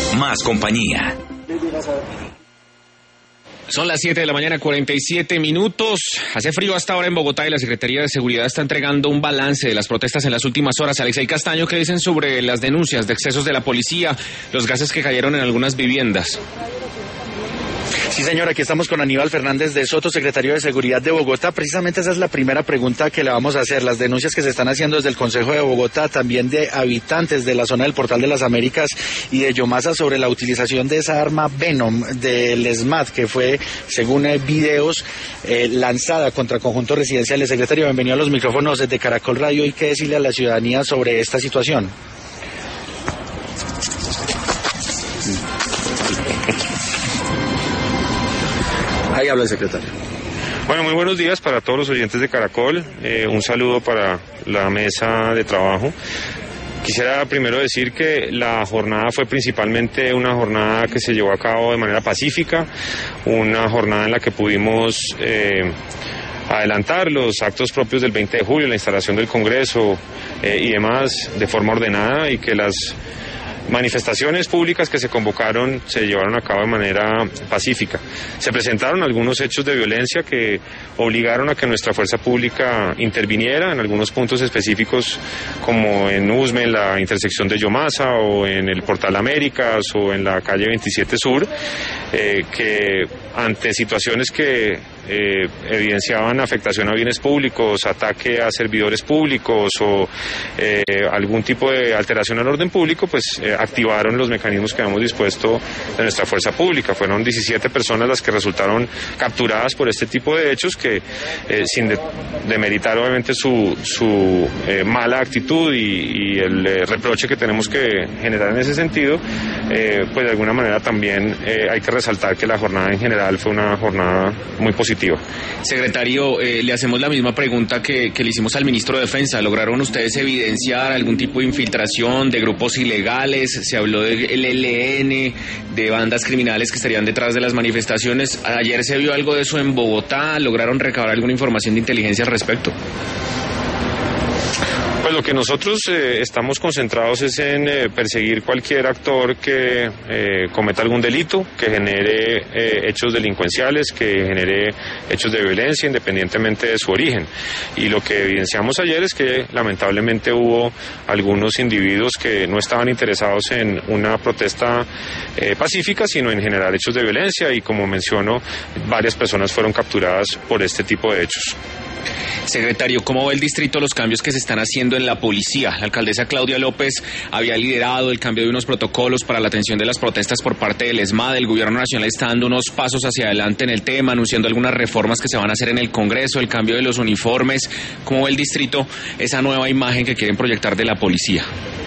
más compañía. Son las 7 de la mañana, 47 minutos. Hace frío hasta ahora en Bogotá y la Secretaría de Seguridad está entregando un balance de las protestas en las últimas horas. Alexei Castaño, ¿qué dicen sobre las denuncias de excesos de la policía, los gases que cayeron en algunas viviendas? Sí, señor, aquí estamos con Aníbal Fernández de Soto, secretario de Seguridad de Bogotá. Precisamente esa es la primera pregunta que le vamos a hacer. Las denuncias que se están haciendo desde el Consejo de Bogotá, también de habitantes de la zona del Portal de las Américas y de Yomasa sobre la utilización de esa arma Venom del SMAT, que fue, según videos, lanzada contra conjuntos residenciales. Secretario, bienvenido a los micrófonos de Caracol Radio. ¿Y qué decirle a la ciudadanía sobre esta situación? Ahí habla el secretario. Bueno, muy buenos días para todos los oyentes de Caracol. Un saludo para la mesa de trabajo. Quisiera primero decir que la jornada fue principalmente una jornada que se llevó a cabo de manera pacífica, una jornada en la que pudimos adelantar los actos propios del 20 de julio, la instalación del Congreso y demás de forma ordenada, y que las manifestaciones públicas que se convocaron se llevaron a cabo de manera pacífica. Se presentaron algunos hechos de violencia que obligaron a que nuestra fuerza pública interviniera en algunos puntos específicos, como en Usme, en la intersección de Yomasa, o en el Portal Américas, o en la calle 27 Sur, que ante situaciones que evidenciaban afectación a bienes públicos, ataque a servidores públicos o algún tipo de alteración al orden público, pues activaron los mecanismos que habíamos dispuesto de nuestra fuerza pública. Fueron 17 personas las que resultaron capturadas por este tipo de hechos que, sin demeritar obviamente su mala actitud y el reproche que tenemos que generar en ese sentido, pues de alguna manera también hay que resaltar que la jornada en general fue una jornada muy positiva. Secretario, le hacemos la misma pregunta que le hicimos al ministro de Defensa. ¿Lograron ustedes evidenciar algún tipo de infiltración de grupos ilegales? Se habló del ELN, de bandas criminales que estarían detrás de las manifestaciones. Ayer se vio algo de eso en Bogotá. ¿Lograron recabar alguna información de inteligencia al respecto? Pues lo que nosotros estamos concentrados es en perseguir cualquier actor que cometa algún delito, que genere hechos delincuenciales, que genere hechos de violencia, independientemente de su origen. Y lo que evidenciamos ayer es que lamentablemente hubo algunos individuos que no estaban interesados en una protesta pacífica, sino en generar hechos de violencia, y como menciono, varias personas fueron capturadas por este tipo de hechos. Secretario, ¿cómo ve el distrito los cambios que se están haciendo en la policía? La alcaldesa Claudia López había liderado el cambio de unos protocolos para la atención de las protestas por parte del ESMAD. El gobierno nacional está dando unos pasos hacia adelante en el tema, anunciando algunas reformas que se van a hacer en el Congreso, el cambio de los uniformes. ¿Cómo ve el distrito esa nueva imagen que quieren proyectar de la policía?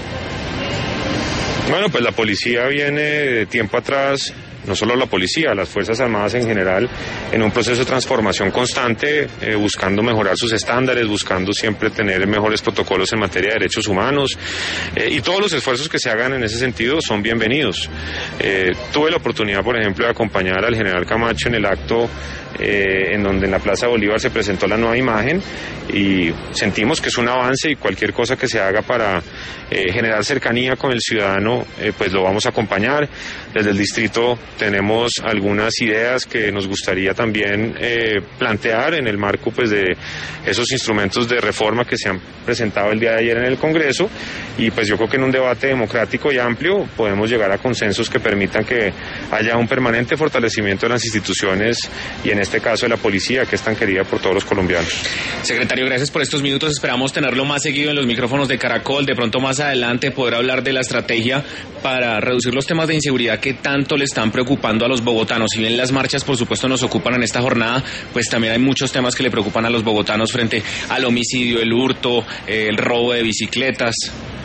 Bueno, pues la policía viene de tiempo atrás, no solo la policía, las Fuerzas Armadas en general, en un proceso de transformación constante, buscando mejorar sus estándares, buscando siempre tener mejores protocolos en materia de derechos humanos, y todos los esfuerzos que se hagan en ese sentido son bienvenidos. Tuve la oportunidad, por ejemplo, de acompañar al general Camacho en el acto en donde en la Plaza Bolívar se presentó la nueva imagen, y sentimos que es un avance, y cualquier cosa que se haga para generar cercanía con el ciudadano, pues lo vamos a acompañar. Desde el distrito tenemos algunas ideas que nos gustaría también plantear en el marco pues de esos instrumentos de reforma que se han presentado el día de ayer en el Congreso, y pues yo creo que en un debate democrático y amplio podemos llegar a consensos que permitan que haya un permanente fortalecimiento de las instituciones, y en este caso de la policía, que es tan querida por todos los colombianos. Secretario, gracias por estos minutos. Esperamos tenerlo más seguido en los micrófonos de Caracol. De pronto más adelante poder hablar de la estrategia para reducir los temas de inseguridad que tanto le están preocupando a los bogotanos. Si bien las marchas, por supuesto, nos ocupan en esta jornada, pues también hay muchos temas que le preocupan a los bogotanos frente al homicidio, el hurto, el robo de bicicletas.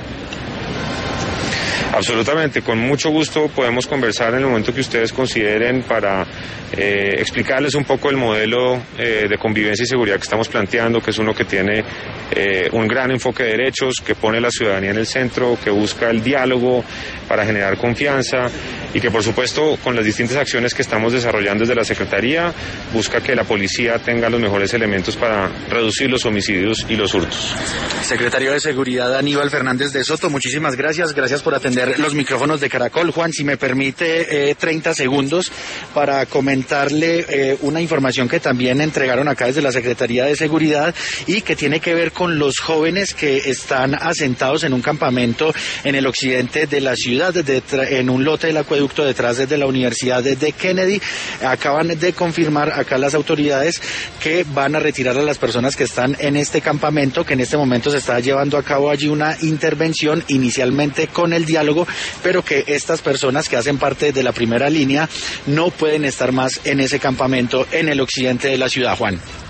Absolutamente, con mucho gusto podemos conversar en el momento que ustedes consideren para explicarles un poco el modelo de convivencia y seguridad que estamos planteando, que es uno que tiene un gran enfoque de derechos, que pone a la ciudadanía en el centro, que busca el diálogo para generar confianza, y que por supuesto con las distintas acciones que estamos desarrollando desde la Secretaría busca que la policía tenga los mejores elementos para reducir los homicidios y los hurtos. Secretario de Seguridad Aníbal Fernández de Soto, muchísimas gracias por atender los micrófonos de Caracol. Juan, si me permite 30 segundos para comentarle una información que también entregaron acá desde la Secretaría de Seguridad y que tiene que ver con los jóvenes que están asentados en un campamento en el occidente de la ciudad, en un lote del acueducto detrás de la Universidad de Kennedy. Acaban de confirmar acá las autoridades que van a retirar a las personas que están en este campamento, que en este momento se está llevando a cabo allí una intervención inicialmente con el diálogo, pero que estas personas que hacen parte de la primera línea no pueden estar más en ese campamento en el occidente de la ciudad, Juan.